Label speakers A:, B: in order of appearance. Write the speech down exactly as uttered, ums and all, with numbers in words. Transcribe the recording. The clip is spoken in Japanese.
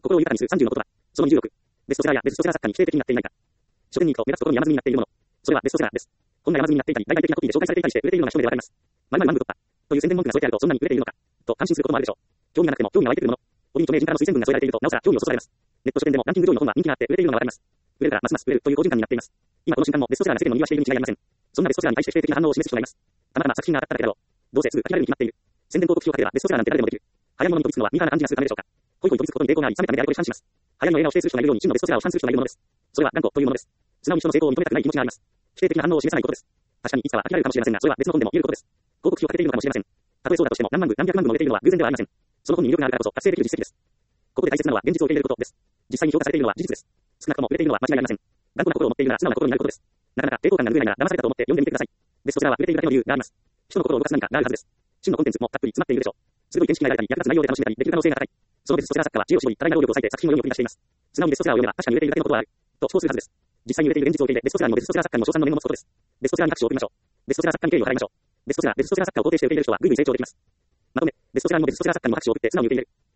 A: 心を豊かにするさんじゅうの言葉。そのにじゅうろく。ベストセラーやベストセラー作家に否定的になっていないか。書店に行くと目立つことに山積みになっているもの。それはベストセラーです。本が山積みになっていたり、大々的なコピーで紹介されていたりして売れているのが一目でわかります。〇〇万部突破。という宣伝文句が添えてあるとそんなに売れているのか。と感心することもあるでしょう。興味がなくても興味が湧いてくるもの。折に著名人からの推薦文が添えられているとなおさら興味をそそられます。ネット書店でもランキング上位の本は人気があって売れているのがわかります。売れるからますます売れるという好循環になっています。今この瞬間もベストセラーが世間の賑わしているに違いありません。そんなベストセラーに対して否定的な反応を示す人がいます。たまたま作品が当たっただけだろう。どうせすぐ書きられるに決まっている。宣伝広告費をかければベストセラーなんて誰でもできる。流行り物に飛びつくのはミーハーな感じがするためでしょうか。ホイホイ飛びつくことに抵抗があり、冷めた目であれこれ批判します。流行りの映画を否定する人がいるように真のベストセラーを批判する人がいるものです。それは頑固というものです。素直に人の成功を認めたくない気持ちがあります。否定的な反応を示さないことです。確かにいつかは飽きられるかもしれませんが、それは別の本でも言えることです。広告費をかけているのかもしれません。たとえそうだとしても何万部何百万部も売れているのは偶然ではありません。その本に魅力があるからこそ達成できる実績です。ここで大切なのは現実を受け入れることです。実際に評価されているのは事実です。少なくとも売れているのは間違いありません。頑固な心を持っているなら素直な心になることです。なかなか抵抗感が拭えないなら騙されたと思って読んでみてください。ベストセラーは売れているだけの理由があります。人の心を動かす何かがあるはずです。真のコンテンツもたっぷり詰まっているでしょう。鋭い見識が得られたり役立つ内容で楽しめたりできる可能性が高い。そのベストセラー作家は知恵を絞り多大な労力を割いて作品を世に送り出しています。素直にベストセラーを読めば確かに売れているだけのことはあると思考するはずです。実際に売れている現実を受け入れベストセラーにもベストセラー作家にも称賛の念を持つことです。ベストセラーに拍手を送りましょう。ベストセラー作家に敬意を払いましょう。ベストセラー、ベストセラー作家を肯定して受け入れる人はぐいぐい成長できます。まとめ、ベストセラーにもベストセラー作家にも拍手を送って素直に受け入れる。